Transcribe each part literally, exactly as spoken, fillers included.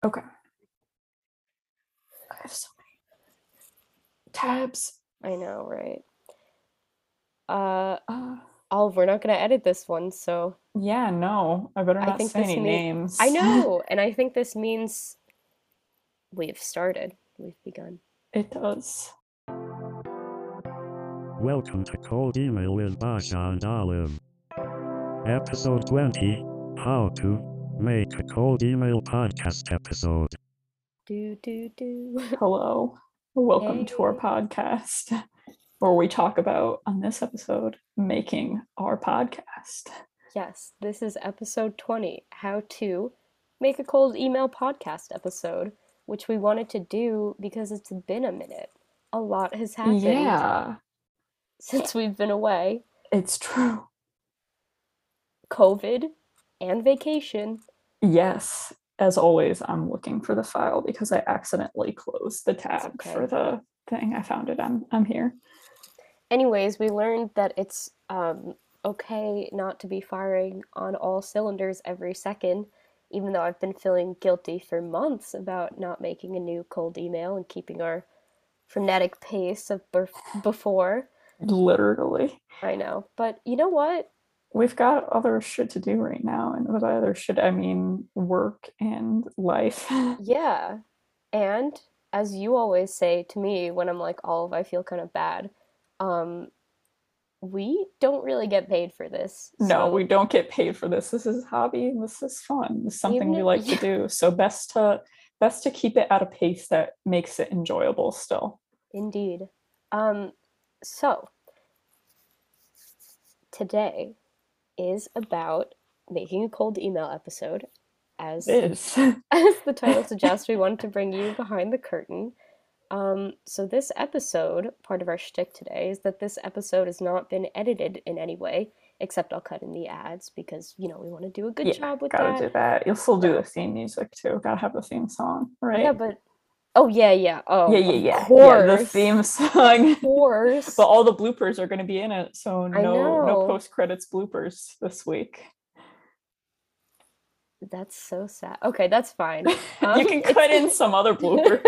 Okay. I have so many tabs. I know, right? Uh, Uh, Olive, we're not gonna edit this one, so yeah, no. I better I not think say this any mean I names. know, and I think this means we've started. We've begun. It does. Welcome to Cold Email with Basha and Olive. Episode twenty, How to Make a Cold Email Podcast Episode. Do do do. Hello. Welcome to our Hey. podcast, where we talk about, on this episode, making our podcast. Yes, this is episode twenty, How to Make a Cold Email Podcast episode, which we wanted to do because it's been a minute. A lot has happened Yeah, since we've been away. it's true. COVID and vacation. Yes, as always, I'm looking for the file because I accidentally closed the It's tab for okay. the thing. I found it. I'm I'm here. Anyways, we learned that it's um, okay not to be firing on all cylinders every second, even though I've been feeling guilty for months about not making a new cold email and keeping our frenetic pace of before. Literally. I know. But you know what? We've got other shit to do right now. And by other shit, I mean work and life. Yeah. And as you always say to me when I'm like, Olive, I feel kind of bad, um, we don't really get paid for this. No, So we don't get paid for this. This is hobby. This is fun. This is something even we if, like to yeah, do. So best to best to keep it at a pace that makes it enjoyable still. indeed. Um, so today is about making a cold email episode. As It is. as the title suggests, we wanted to bring you behind the curtain. Um, so this episode, part of our shtick today, is that this episode has not been edited in any way, except I'll cut in the ads because, you know, we want to do a good Yeah, job with gotta that. do that. You'll still do the So, theme music too. Gotta have the theme song, yeah, right? but oh yeah, yeah. Yeah, Oh, yeah, of yeah, yeah. The course. theme Of song. But course. all the bloopers are gonna be in it, so I no no know. post credits bloopers this week. That's so sad. Okay, that's fine. You Um, can it's cut in some other bloopers.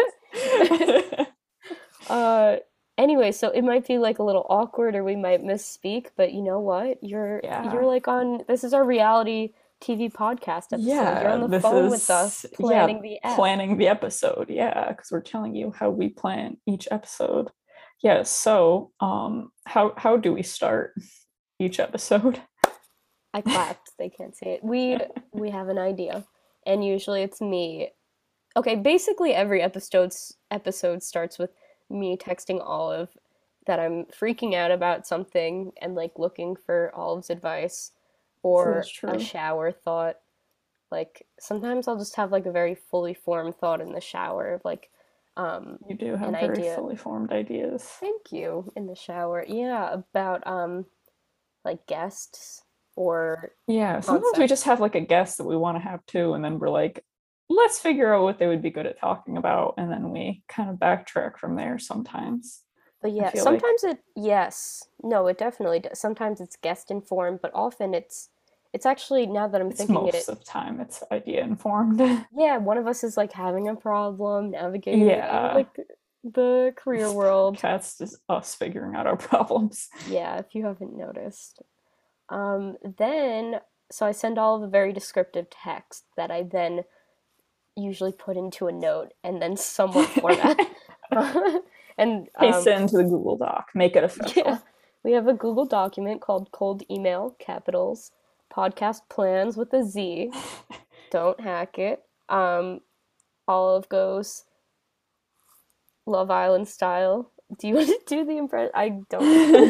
uh anyway, so it might be like a little awkward or we might misspeak, but you know what? You're you're Yeah. like on this is our reality T V podcast episode. You're Yeah, on the this phone with us is yeah, planning the ep. planning the episode. Yeah, because we're telling you how we plan each episode. Yeah, so um how how do we start each episode? I clapped. They can't see it. We we have an idea, and usually it's me. Okay, basically every episode's episode starts with me texting Olive that I'm freaking out about something and like looking for Olive's advice This is or a true. shower thought. Like sometimes I'll just have like a very fully formed thought in the shower of like um You do an have very idea. fully formed ideas. Thank you in the shower. Yeah, about um like guests or Yeah, sometimes we just concepts. have like a guest that we want to have too, and then we're like, let's figure out what they would be good at talking about, and then we kind of backtrack from there sometimes. But I yeah, feel like sometimes it yes. No, it definitely does. Sometimes it's guest informed, but often it's it's actually now that I'm it's thinking most it, of the time it's idea informed. yeah, one of us is like having a problem navigating Yeah, like the career this world. podcast is us figuring out our problems. Yeah, if you haven't noticed. Um, then, so I send all of a very descriptive text that I then usually put into a note and then somewhat format. And Paste um, it into the Google Doc, make it yeah, official. we have a Google document called Cold Email, capitals, podcast plans with a Z. Don't hack it. Um, Olive goes Love Island style. Do you want to do the impression? I don't know.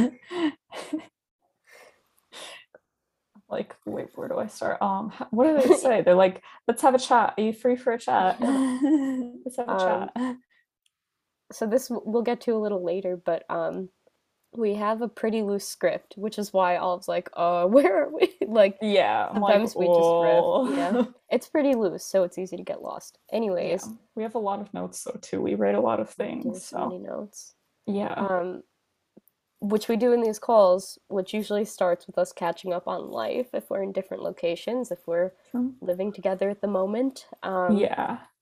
Like, wait, where do I start? Um, what do they say? They're like, let's have a chat. Are you free for a chat? Yeah. Let's have a Um, chat. so this we'll get to a little later, but um, we have a pretty loose script, which is why Olive's like, uh, where are we? Like, Yeah, I'm like, sometimes we just riff. Yeah. oh. It's pretty loose, so it's easy to get lost. Yeah, Anyways, we have a lot of notes though too. We write a lot of we do things, so many so notes. yeah. Um, which we do in these calls, which usually starts with us catching up on life if we're in different locations, if we're True. living together at the moment. Um, Yeah.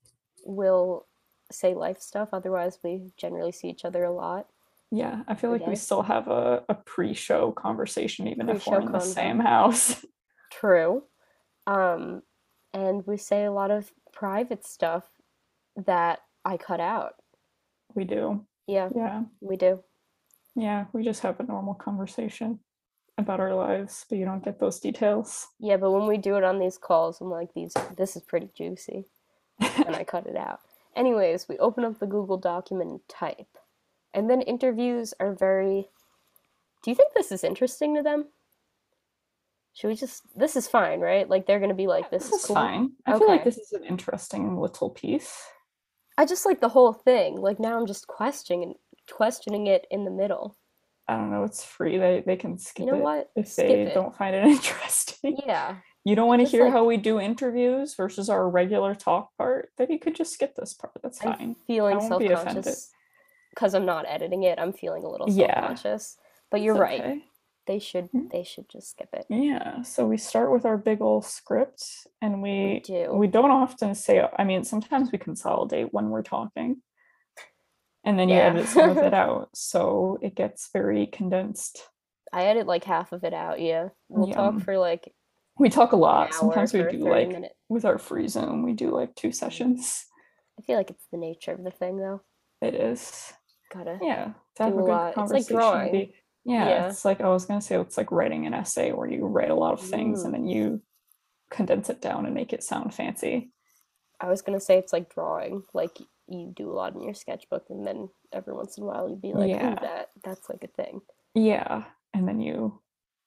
we'll say life stuff. Otherwise, we generally see each other a lot. Yeah, I feel like we Okay. still have a, a pre-show conversation, even if we're Pre-show in the convo. same house. True. Um, and we say a lot of private stuff that I cut out. We do. Yeah, Yeah. we do. Yeah, we just have a normal conversation about our lives, but you don't get those details. Yeah, but when we do it on these calls, I'm like, these this is pretty juicy. And I cut it out. Anyways, we open up the Google document and type. And then interviews are very... Do you think this is interesting to them? Should we just... This is fine, right? Like, they're going to be like, this, This is is cool. fine. I feel like Okay. this is an interesting little piece. I just like the whole thing. Like, now I'm just questioning questioning it in the middle. I don't know, it's free. They they can skip You know it what? if Skip they it. don't find it interesting. Yeah. You don't want to Just hear like- how we do interviews versus our regular talk part, then you could just skip this part. That's I'm fine. feeling I won't be offended. self-conscious because I'm not editing it. I'm feeling a little Yeah. self-conscious. But you're It's right. okay. They should Mm. they should just skip it. Yeah, so we start with our big old script, and we do. we don't often say. I mean, sometimes we consolidate when we're talking, and then you Yeah. edit some of it out, so it gets very condensed. I edit like half of it out, yeah. We'll Yeah. talk for like We talk a an lot. hour Sometimes we for a do thirty like minute. with our free Zoom, we do like two sessions. I feel like it's the nature of the thing though. It is. Gotta Yeah, to have do a a good lot. It's like conversation. drawing. be- yeah, Yeah. it's like I was gonna say it's like writing an essay where you write a lot of things Mm. and then you condense it down and make it sound fancy. I was gonna say it's like drawing. Like you do a lot in your sketchbook and then every once in a while you'd be like, Yeah. ooh, that that's like a thing. Yeah, and then you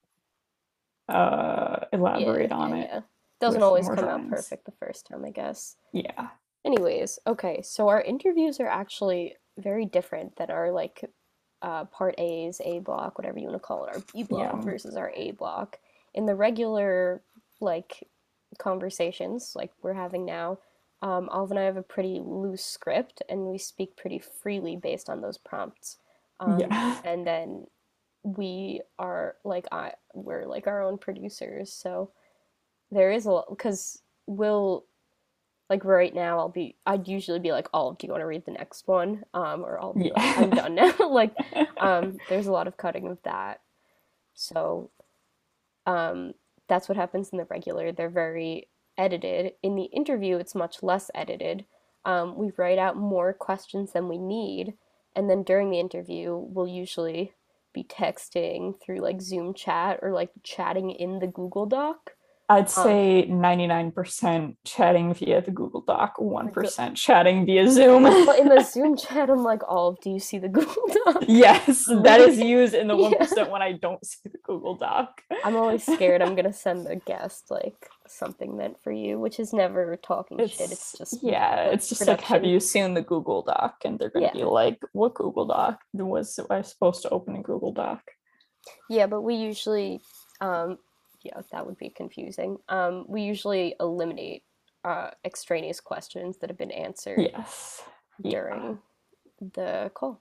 uh elaborate Yeah, on yeah, it. yeah. Doesn't with always more come out drawings. perfect the first time, I guess. Yeah. Anyways, okay, so our interviews are actually very different than our like uh, part A's, A block, whatever you want to call it, our B block Yeah. versus our A block. In the regular like conversations like we're having now, um, Olive and I have a pretty loose script and we speak pretty freely based on those prompts. Um, Yeah. And then we are like I we're like our own producers, so there is a lot because we'll like right now I'll be I'd usually be like, oh, do you want to read the next one? Um, or I'll be like, Yeah. I'm done now. Like, um, there's a lot of cutting of that. So, um, that's what happens in the regular. They're very edited. In the interview, it's much less edited. Um, we write out more questions than we need, and then during the interview, we'll usually be texting through like Zoom chat or like chatting in the Google Doc. I'd say ninety-nine percent chatting via the Google Doc, one percent chatting via Zoom. But in the Zoom chat, I'm like, Olive, do you see the Google Doc? Yes, that is used in the Yeah. one percent when I don't see the Google Doc. I'm always scared I'm gonna send the guest like something meant for you, which is never talking It's, shit. It's just yeah, like, it's just like, have production. you seen the Google Doc? And they're gonna Yeah. be like, what Google Doc was I supposed to open a Google Doc? Yeah, but we usually, um, yeah, that would be confusing. Um, we usually eliminate uh, extraneous questions that have been answered Yes. Yeah. during the call.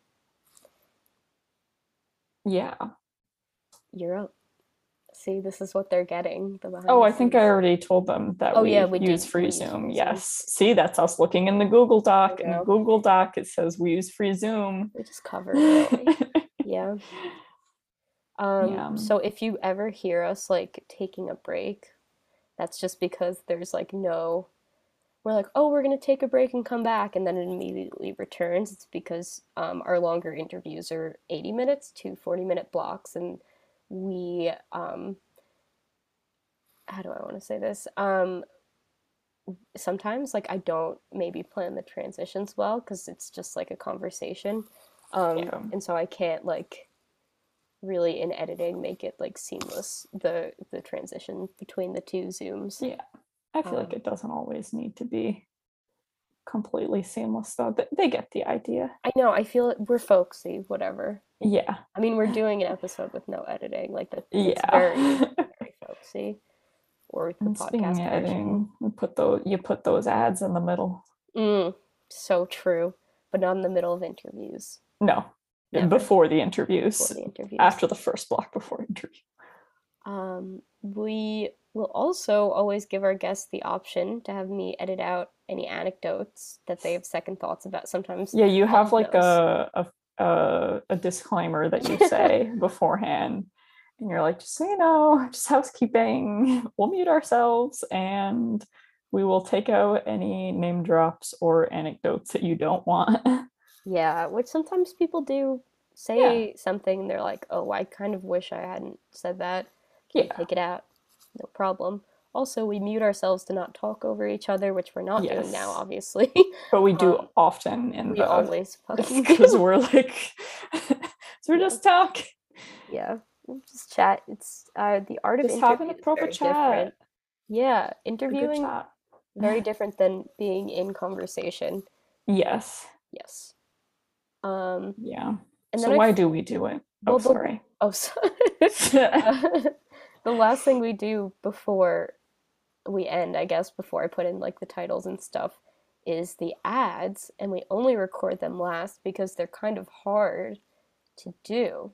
Yeah. You're up. See, this is what they're getting. The behind Oh, the I think I scenes. already told them that Oh, we yeah, we did- use we free use Zoom. free Zoom. Yes. See, that's us looking in the Google Doc. There In you the go. Google Doc, it says we use free Zoom. We just cover it. Yeah. Um, Yeah. so if you ever hear us like taking a break, that's just because there's like no, we're like, oh, we're gonna take a break and come back, and then it immediately returns. It's because um, our longer interviews are eighty minutes to forty minute blocks, and we, um, how do I want to say this? Um, sometimes like I don't maybe plan the transitions well because it's just like a conversation, um, Yeah. and so I can't like really in editing make it like seamless the the transition between the two zooms. Yeah. I feel like Um, it doesn't always need to be completely seamless, though. They, they get the idea. I know, I feel it, we're folksy, whatever. Yeah. I mean, we're doing an episode with no editing, like that. It's Yeah. very very folksy. Or the And speaking podcast of version. editing, you put those you put those ads in the middle. Mm, so true, but not in the middle of interviews. No. Never. Before the interviews. Before the interviews. After the first block before interview. Um, we will also always give our guests the option to have me edit out any anecdotes that they have second thoughts about. Sometimes Yeah, you have Mom like knows. a, a a a disclaimer that you say beforehand, and you're like, just so you know, just housekeeping. We'll mute ourselves, and we will take out any name drops or anecdotes that you don't want. Yeah, which sometimes people do say something and they're like, oh, I kind of wish I hadn't said that. Can you Yeah. take it out? No problem. Also, we mute ourselves to not talk over each other, which we're not doing now, Yes. obviously. But we do Um, often in we the always fucking because do. we're like so we're Yeah. just talking. Yeah, we'll just chat. It's uh, the art of Just having interview a is proper very chat. different. Yeah, A good interviewing chat. very different than being in conversation. Yes. Yes. Um, Yeah. and So then I why f- do we do it? Oh, well the sorry. oh sorry. Uh, the last thing we do before we end, I guess, before I put in like the titles and stuff, is the ads, and we only record them last because they're kind of hard to do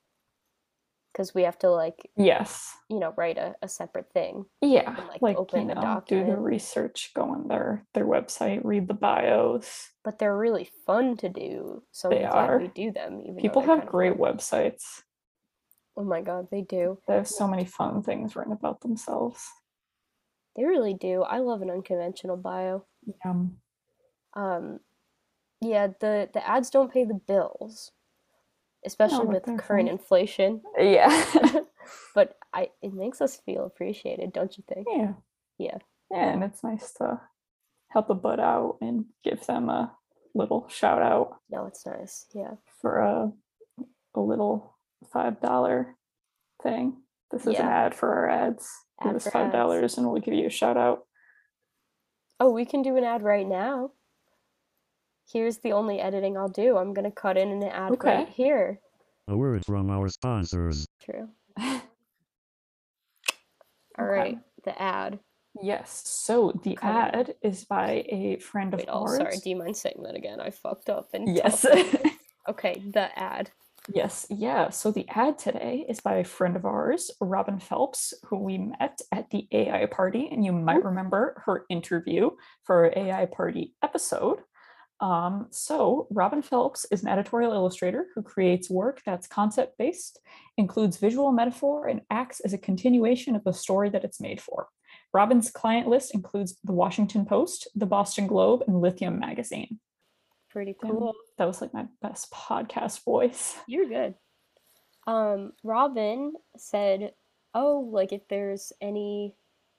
because we have to like Yes. you know write a, a separate thing Yeah. and like Like, you open the know, do the document. research, go on their their website, read the bios. But they're really fun to do, so They I'm glad we are. do them, even though People they're have kind of great hard. websites. Oh my god, they do. They have so many fun things written about themselves. They really do. I love an unconventional bio. Yeah. Um, yeah, the the ads don't pay the bills, No, especially but with they're current fun. inflation. Yeah. But I it makes us feel appreciated, don't you think? Yeah. Yeah. Yeah, and it's nice to help a bud out and give them a little shout out No, it's nice. Yeah. for a, a little five dollar thing. This is an Yeah. ad for our ads. Give Ad us for five ads. dollars and we'll give you a shout out. Oh, we can do an ad right now. Here's the only editing I'll do. I'm gonna cut in an ad Okay. right here. A word from our sponsors. True. Okay. All right, the ad. Yes. So the Cut it. ad is by a friend of Wait, oh, ours. sorry. Do you mind saying that again? I fucked up and Yes. talked. Okay, the ad. Yes, yeah. So the ad today is by a friend of ours, Robin Phelps, who we met at the A I party, and you might remember her interview for our A I party episode. Um, so Robin Phelps is an editorial illustrator who creates work that's concept-based, includes visual metaphor, and acts as a continuation of the story that it's made for. Robin's client list includes the Washington Post, the Boston Globe, and Lithium Magazine. Pretty Damn, cool. that was like my best podcast voice. You're good. Um, Robin said, "Oh, like if there's any,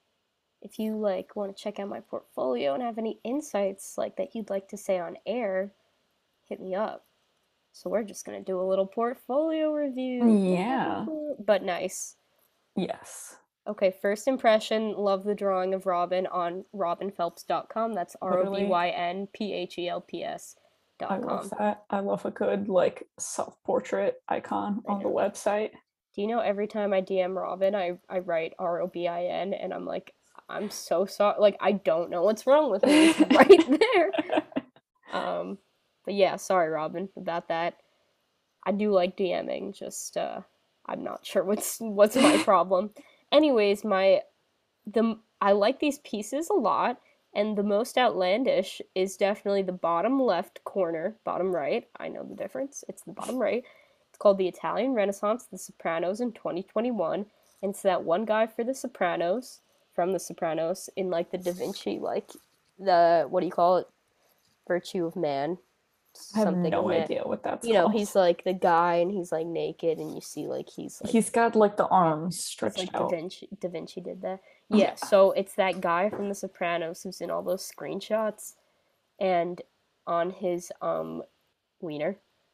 if you like want to check out my portfolio and have any insights like that you'd like to say on air, hit me up." So we're just gonna do a little portfolio review. Yeah. But nice. Yes. Okay, first impression, love the drawing of Robin on robin phelps dot com. That's R O B Y N P H E L P S dot I com. love that. I love a good like self-portrait icon I on the know. website. Do you know every time I D M Robin, I, I write R O B I N and I'm like, I'm so sorry. Like, I don't know what's wrong with me. It's right there. Um, but yeah, sorry, Robin, about that. I do like DMing, just uh, I'm not sure what's what's my problem. Anyways, my the I like these pieces a lot, and the most outlandish is definitely the bottom left corner, bottom right. I know the difference. It's the bottom right. It's called The Italian Renaissance, The Sopranos in twenty twenty-one, and it's that one guy for The Sopranos, from The Sopranos, in like the Da Vinci, like the what do you call it? Virtue of Man. I have Something no of man. idea what that's You know, called. he's like the guy, and he's like naked, and you see like he's like He's got like the arms it's stretched like Da out. Vinci. Da Vinci did that. Yeah, Yeah. so it's that guy from The Sopranos who's in all those screenshots, and on his um wiener,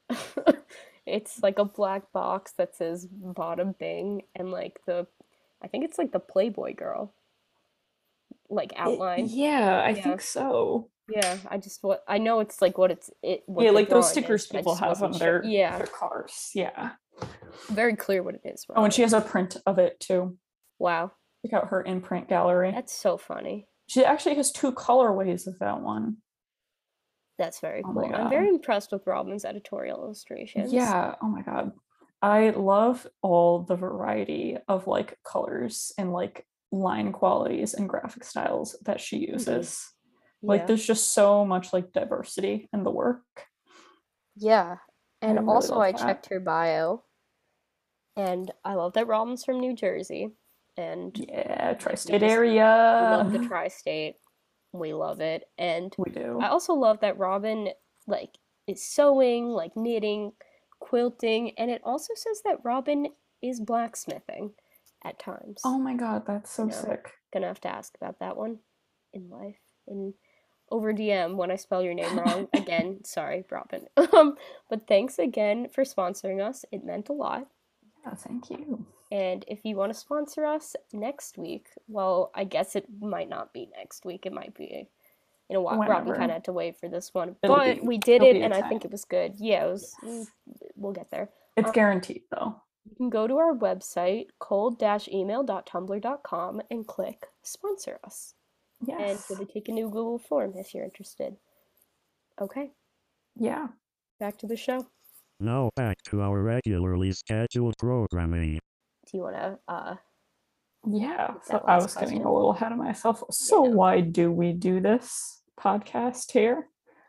it's like a black box that says "Bada Bing" and like the, I think it's like the Playboy girl, like It- outline. yeah, I Yeah. think so. Yeah, I just what I know it's like what it's it. What Yeah, the like those drawing stickers is, but I people just have wasn't on sure. their, Yeah, their cars. Yeah. very clear what it is. Oh, and she Robin. has a print of it too. Wow, Check out her imprint gallery. that's so funny. She actually has two colorways of that one. That's very Oh my cool. I'm God. very impressed with Robin's editorial illustrations. Yeah, oh my God. I love all the variety of like colors and like line qualities and graphic styles that she uses. Like Yeah. there's just so much like diversity in the work. Yeah. And I really also love I that. checked her bio, and I love that Robin's from New Jersey. And Yeah, we tri-state just we love the area. tri-state. We love it. And We do. I also love that Robin like is sewing, like knitting, quilting, and it also says that Robin is blacksmithing at times. Oh my god, that's so You know, sick. Gonna have to ask about that one in life. In over D M when I spell your name wrong. Again, sorry, Robin. Um, but thanks again for sponsoring us. It meant a lot. Yeah, thank you. And if you want to sponsor us next week, well, I guess it might not be next week. It might be, you know what, Robin Whenever. kind of had to wait for this one, It'll but be- we did it'll it, be a and I time. think it was good. Yeah, it was. Yes. We'll get there. It's Um, guaranteed though. You can go to our website, cold dash email dot tumblr dot com, and click sponsor us. And Yes. maybe take a new Google form if you're interested. Okay, Yeah. back to the show. Now back to our regularly scheduled programming. Do you want to, uh, Yeah. Take So that I last was getting question. a little ahead of myself. So Yeah, no. why do we do this podcast here?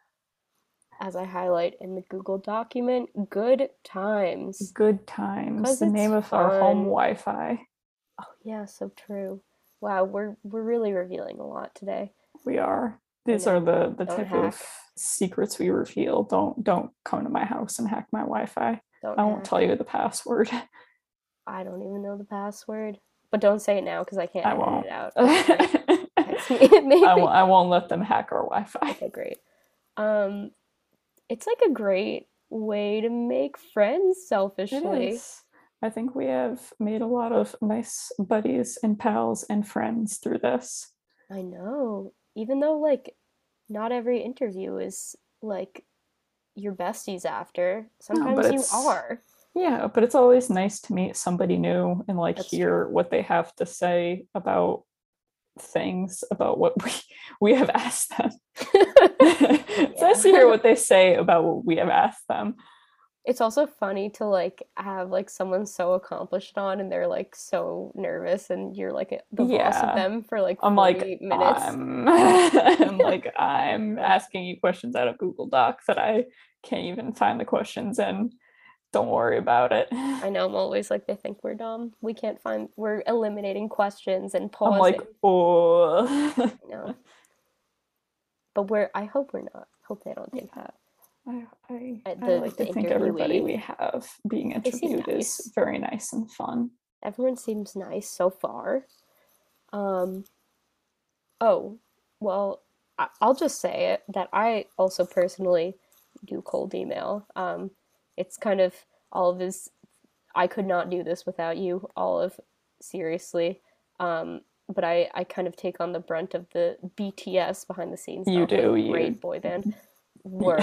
as I highlight in the Google document, good times. Good times. 'Cause The it's name of our home fun. Wi-Fi. Oh yeah, so true. Wow, we're we're really revealing a lot today. We are. These know. are the the Don't type hack. of secrets we reveal. Don't don't come to my house and hack my Wi-Fi. Don't I won't hack. tell you the password. I don't even know the password. But don't say it now because I can't I edit won't. it out. Okay. Text me, maybe. I won't. I won't let them hack our Wi-Fi. Okay, great. Um, it's like a great way to make friends It selfishly. is. I think we have made a lot of nice buddies and pals and friends through this. I know. Even though like not every interview is like your besties after. Sometimes but you it's- are. Yeah, but it's always nice to meet somebody new and like That's hear what they have to say about things, about what we we have asked them. It's nice to hear what they say about what we have asked them. It's also funny to like have like someone so accomplished on and they're like so nervous and you're like the boss Yeah. of them for like I'm forty like, minutes. I'm, I'm like, I'm asking you questions out of Google Docs that I can't even find the questions in. Don't worry about it. I know, I'm always like, they think we're dumb. We can't find, we're eliminating questions and pausing. I'm like, oh. I know. But we're, I hope we're not. Hope they don't think that. I, I, Uh, I the- like the to think everybody interviewee. we have being They seem interviewed nice. is very nice and fun. Everyone seems nice so far. Um, oh, well, I- I'll just say it that I also personally do cold email. Um, it's kind of all of this, I could not do this without you, all of, seriously. Um, but I, I kind of take on the brunt of the B T S behind the scenes. You not the do, you- great boy band work.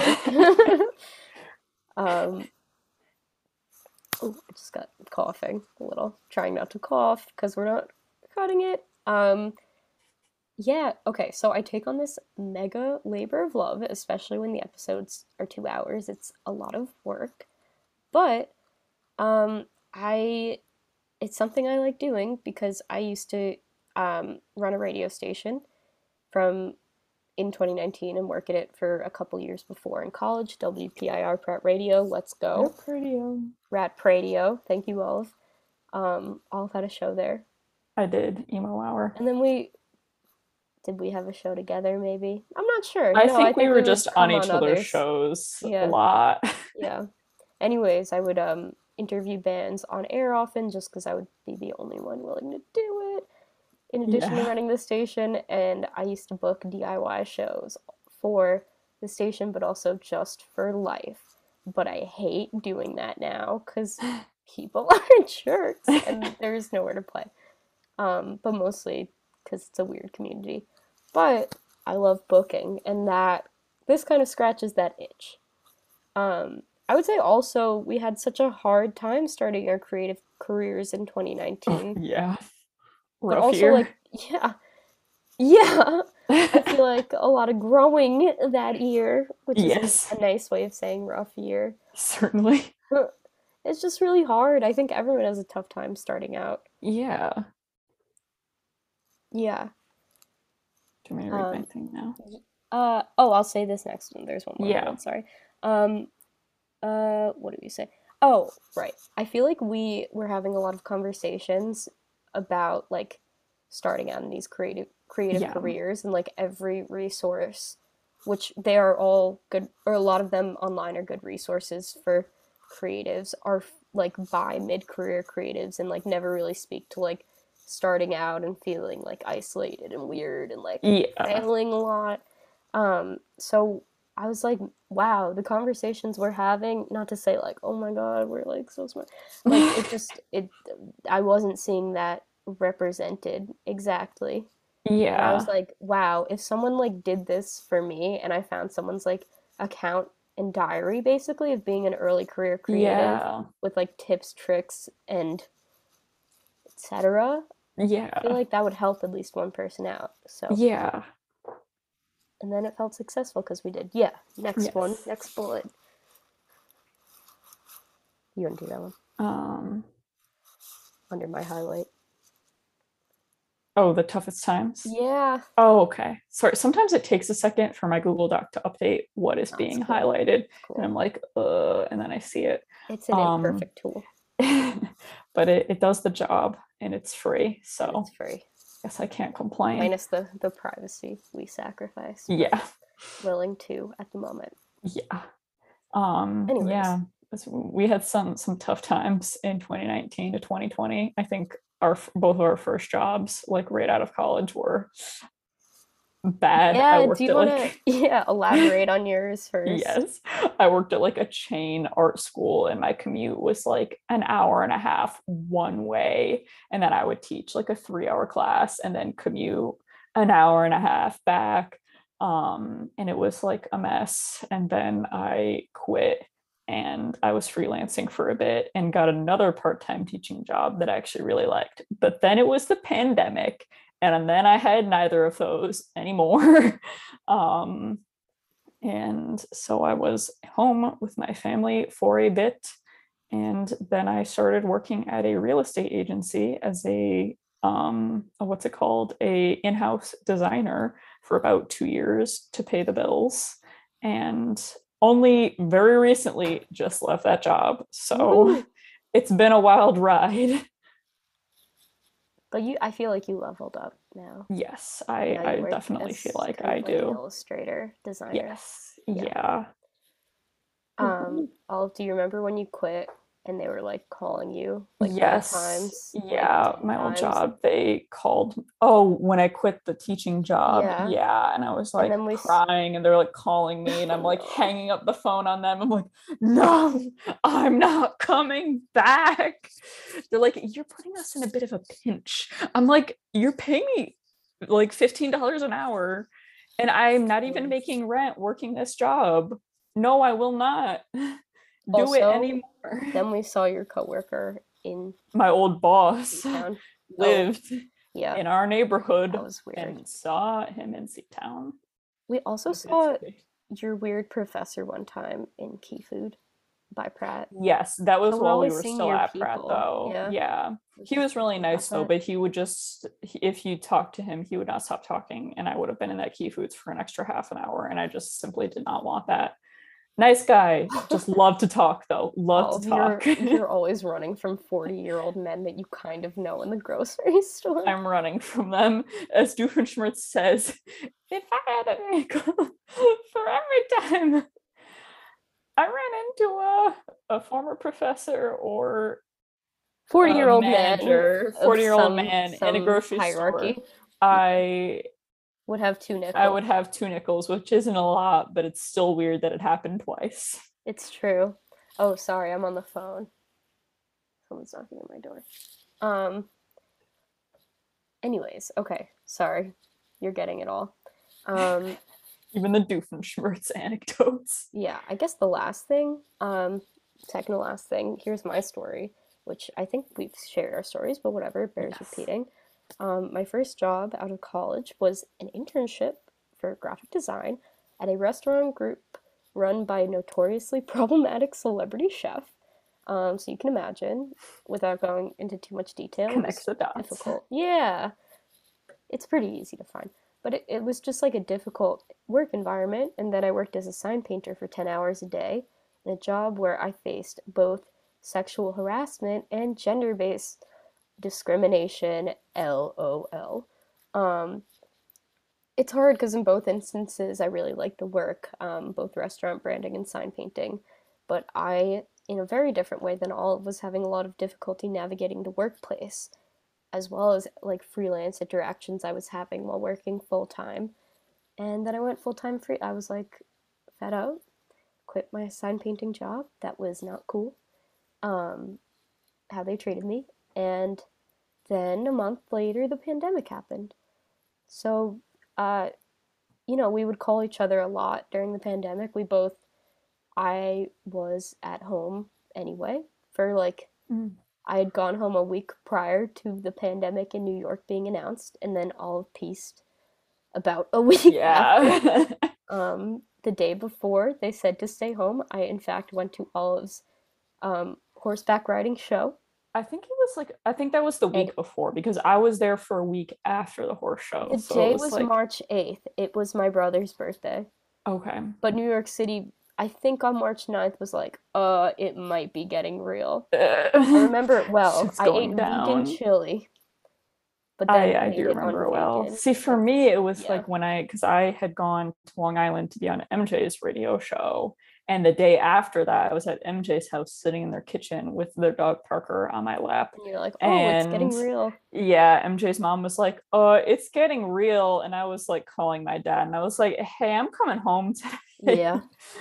um, oh, I just got coughing a little. Trying not to cough because we're not cutting it. Um, yeah, okay, so I take on this mega labor of love, especially when the episodes are two hours. It's a lot of work. But um, I it's something I like doing because I used to um, run a radio station from in twenty nineteen and work at it for a couple years before in college. W P I R Pratt Radio, let's go. Rap Radio. Rat Radio, thank you, Olive. Um, Olive had a show there. I did emo hour. And then we, did we have a show together maybe? I'm not sure. I, No, think we were would just come on each other's others. shows Yeah. a lot. Yeah. Anyways, I would um interview bands on air often just because I would be the only one willing to do it. In addition Yeah. to running the station, and I used to book D I Y shows for the station, but also just for life. But I hate doing that now because people are jerks and there's nowhere to play. Um, but mostly because it's a weird community. But I love booking, and that this kind of scratches that itch. Um, I would say also we had such a hard time starting our creative careers in twenty nineteen. Yeah. But Rough also, year. like, yeah, yeah, I feel like a lot of growing that year, which is Yes. a nice way of saying rough year. Certainly. It's just really hard. I think everyone has a tough time starting out. Yeah. Yeah. Do you want me to read my Um, thing now? Uh, oh, I'll say this next one. There's one more. Hold Yeah. on, sorry. Um, uh, what did we say? Oh, right. I feel like we were having a lot of conversations about like starting out in these creative creative Yeah. careers, and like every resource, which they are all good, or a lot of them online are good resources for creatives, are like by mid-career creatives and like never really speak to like starting out and feeling like isolated and weird and like Yeah. failing a lot. Um, so I was like, wow, the conversations we're having, not to say like, oh my God, we're like so smart. Like it just it I wasn't seeing that represented exactly. And I was Yeah. like, wow, if someone like did this for me and I found someone's like account and diary basically of being an early career creative Yeah. with like tips, tricks, and et cetera, I feel Yeah. like that would help at least one person out. So, Yeah. and then it felt successful because we did. Yeah, next one, Yes. next bullet. You want to do that one? Um, Under my highlight. oh, the toughest times. Yeah. Oh, okay. Sorry. Sometimes it takes a second for my Google Doc to update what is That's being cool. highlighted. Cool. And I'm like, uh, and then I see it. It's an Um, imperfect tool. but it, it does the job and it's free. So And it's free. I guess I can't complain. Minus the, the privacy we sacrifice. Yeah. Willing to at the moment. Yeah. Um, Anyways. yeah. We had some some tough times in twenty nineteen to twenty twenty. I think our both of our first jobs, like right out of college, were bad. Yeah, I do worked you at want to like yeah, elaborate on yours first? yes, I worked at like a chain art school, and my commute was like an hour and a half one way, and then I would teach like a three hour class and then commute an hour and a half back. Um, and it was like a mess. And then I quit and I was freelancing for a bit and got another part-time teaching job that I actually really liked. But then it was the pandemic, and then I had neither of those anymore. um, and so I was home with my family for a bit. And then I started working at a real estate agency as a um, what's it called? A in-house designer for about two years to pay the bills. And only very recently just left that job. So Woo-hoo! It's been a wild ride. But you, I feel like you leveled up now. Yes, I, Now I you work definitely as feel like kind I of like an do. illustrator, designer. Yes. Yeah. Yeah. Um, all do you remember when you quit and they were like calling you like many Yes. times? Yeah. Like ten My old times? job, they called. Oh, when I quit the teaching job. Yeah. Yeah. And I was And like then we s- crying and they're like calling me and I'm like No. hanging up the phone on them. I'm like, no, I'm not coming back. They're like, you're putting us in a bit of a pinch. I'm like, you're paying me like fifteen dollars an hour and I'm not even Mm. making rent working this job. No, I will not do Also, it anymore. Then we saw your coworker in My old boss town. lived Yeah, in our neighborhood that was weird. and saw him in Seatown. We also It's saw pretty- your weird professor one time in Key Food by Pratt. Yes, that was So we're while we always were seeing still your at Pratt people. though. Yeah. Yeah. Which He is was really cool about nice though, that. but he would just, he- if you talked to him, he would not stop talking and I would have been in that Key Foods for an extra half an hour and I just simply did not want that. Nice guy, just love to talk though, love All to of your, talk. you're always running from forty-year-old men that you kind of know in the grocery store. I'm running from them. As Doofenshmirtz says, if I had a nickel for every time I ran into a, a former professor or a forty-year-old man manager, of forty-year-old some- man in a some grocery hierarchy store, I would have two nickels. I would have two nickels, which isn't a lot, but it's still weird that it happened twice. It's true. Oh, sorry, I'm on the phone. Someone's knocking on my door. Um. Anyways, okay. Sorry, you're getting it all. Um. Even the Doofenshmirtz anecdotes. Yeah, I guess the last thing, um, second to last thing, here's my story, which I think we've shared our stories, but whatever, it bears Yes. repeating. Um, my first job out of college was an internship for graphic design at a restaurant group run by a notoriously problematic celebrity chef. Um, so you can imagine, without going into too much detail, it Connects was the dots. difficult. Yeah, it's pretty easy to find. but it, it was just like a difficult work environment. And then I worked as a sign painter for ten hours a day in a job where I faced both sexual harassment and gender-based discrimination. LOL. Um, it's hard because in both instances I really like the work, um, both restaurant branding and sign painting, but I, in a very different way than all, was having a lot of difficulty navigating the workplace, as well as like freelance interactions I was having while working full time. And then I went full time free. I was like fed out, quit my sign painting job. That was not cool. Um, how they treated me. And then a month later, the pandemic happened. So, uh, you know, we would call each other a lot during the pandemic. We both, I was at home anyway for like, Mm. I had gone home a week prior to the pandemic in New York being announced, and then Olive pieced about a week after. Yeah. Um, the day before they said to stay home, I in fact went to Olive's um, horseback riding show. I think it was like I think that was the week And before because I was there for a week after the horse show. the So it day was was like March eighth. It was my brother's birthday. okay. But New York City, I think on March ninth was like, uh, it might be getting real. I I remember it well. Shit's I going ate down. vegan chili, but then I, I made do it remember well. un-vegan. See, for me, it was Yeah. like when I, because I had gone to Long Island to be on M J's radio show. And the day after that, I was at M J's house sitting in their kitchen with their dog Parker on my lap. And you're like, oh, it's getting And real. yeah, M J's mom was like, uh, it's getting real. And I was like calling my dad and I was like, hey, I'm coming home today. Yeah.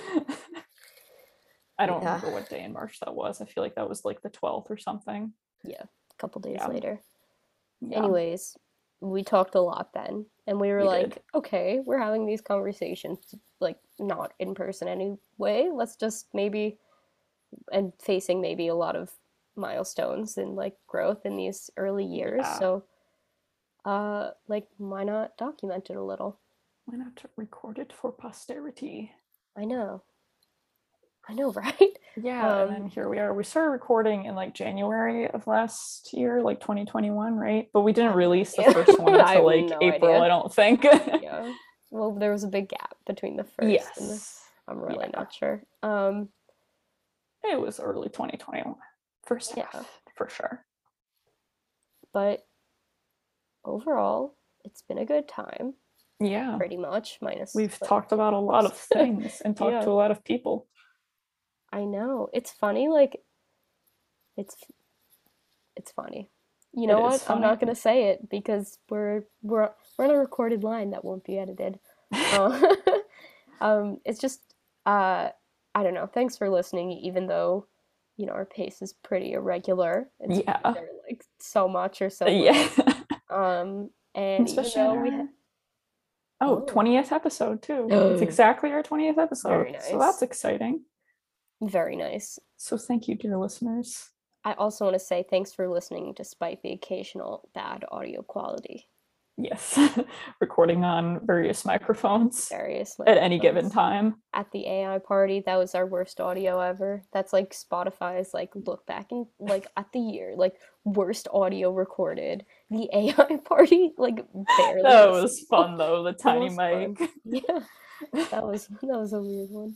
I don't Yeah. remember what day in March that was. I feel like that was like the twelfth or something. Yeah, a couple days Yeah. later. Yeah. Anyways, we talked a lot then, and we were We like, did. okay, we're having these conversations, like not in person anyway. Let's just maybe, and facing maybe a lot of milestones and like growth in these early years. Yeah. So, uh, like, why not document it a little? Why not record it for posterity? I know. I know, right? Yeah, and Um, then here we are. We started recording in like January of last year, like twenty twenty-one, right? But we didn't release the idea. first one I until have like no April, idea. I don't think. Yeah. Well, there was a big gap between the first and the, Yes. I'm really Yeah. not sure. Um, It was early twenty twenty-one. First Yeah. half, for sure. but overall, it's been a good time, Yeah. pretty much, minus We've like, talked about a lot of things and talked Yeah. to a lot of people. I know. It's funny, like it's it's funny. You know It is what? I'm not funny. gonna say it because we're we're we're on a recorded line that won't be edited. Uh, um, it's just uh, I don't know. Thanks for listening, even though you know our pace is pretty irregular. It's Yeah. either like so much or so Yeah. little. Um, and even Especially though in we our- ha- Oh, Oh. twentieth episode too. It's exactly our twentieth episode. Very So nice. that's exciting. very nice. So thank you, dear listeners. I also want to say thanks for listening despite the occasional bad audio quality. Yes. Recording on various microphones Various at any given microphones. time. At the A I party, that was our worst audio ever. That's like Spotify's like look back and like at the year, like worst audio recorded. The A I party, like barely. That listenable. was fun though, the It tiny was mic. fun. Yeah. That was that was a weird one.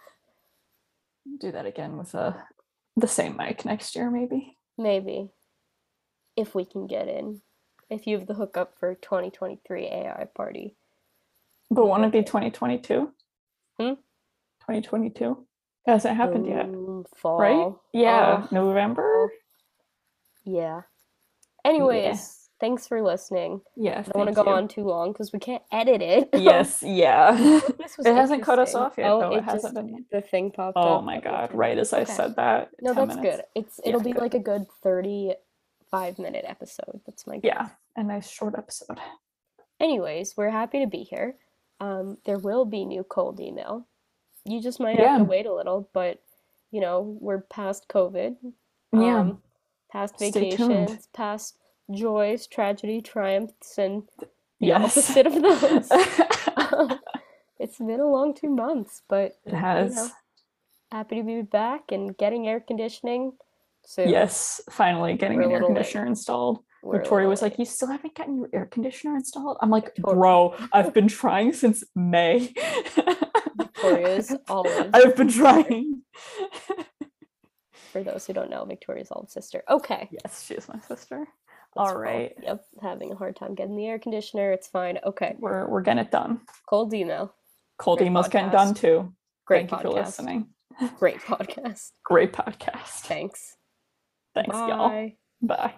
Do that again with uh, the same mic next year, maybe. Maybe. If we can get in. If you have the hookup for twenty twenty-three A I party. But won't it be twenty twenty-two? Hmm? twenty twenty-two? It hasn't happened yet, Ooh, fall. right? Yeah, Oh, November. yeah. Anyways, thanks for listening. Yeah, I don't want to thank go you. on too long because we can't edit it. Yes, yeah. This was It hasn't cut us interesting. off yet, Oh, though. It it hasn't just been- the thing popped Oh up. my that we god! can- Right as I Okay. said that. No, ten that's minutes. good. It's Yeah, it'll be good. like a good thirty-five minute episode. That's my guess. Yeah, a nice short episode. Anyways, we're happy to be here. Um, there will be new cold email. You just might Yeah. have to wait a little, but you know, we're past COVID. Yeah. Um, past Stay tuned. vacations, past joys, tragedy, triumphs, and the Yes. opposite of those. Um, it's been a long two months, but It has. know, happy to be back and getting air conditioning soon. Yes, finally getting We're a an air little late. conditioner installed. we're a Victoria little was like, late. "You still haven't gotten your air conditioner installed?" I'm like, Victoria- "Bro, I've been trying since May." Victoria's Olive's I've been sister. trying. For those who don't know, Victoria's Olive's sister. Okay. Yes, she is my sister. That's All cool. right, Yep. Having a hard time getting the air conditioner. It's fine. Okay. we're we're getting it done. Cold email. Cold Great email's getting podcast. done too. Great Thank you for podcast. listening. Great podcast. Great podcast. Thanks. Thanks, Bye. y'all. Bye.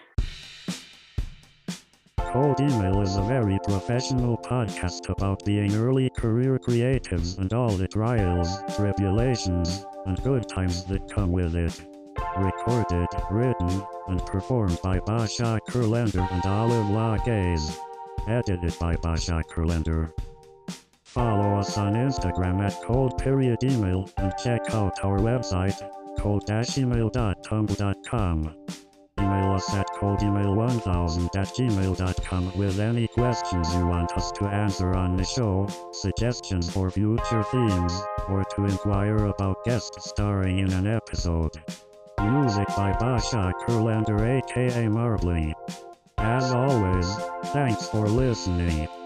Cold Email is a very professional podcast about being early career creatives and all the trials, tribulations, and good times that come with it. Recorded, written, and performed by Basha Kurlander and Olive Lagaze. Edited by Basha Kurlander. Follow us on Instagram at cold period email and check out our website, cold dash email dot tumblr dot com. Email us at cold email one thousand at gmail dot com with any questions you want us to answer on the show, suggestions for future themes, or to inquire about guest starring in an episode. Music by Basha Kurlander aka Marbly. As always, thanks for listening.